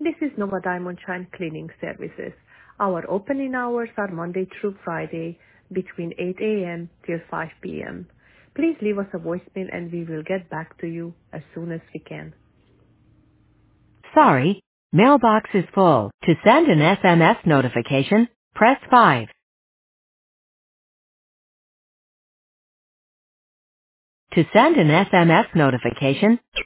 This is Nova Diamond Shine Cleaning Services. Our opening hours are Monday through Friday between 8 a.m. till 5 p.m. Please leave us a voicemail and we will get back to you as soon as we can. Sorry, mailbox is full. To send an SMS notification, press 5. To send an SMS notification,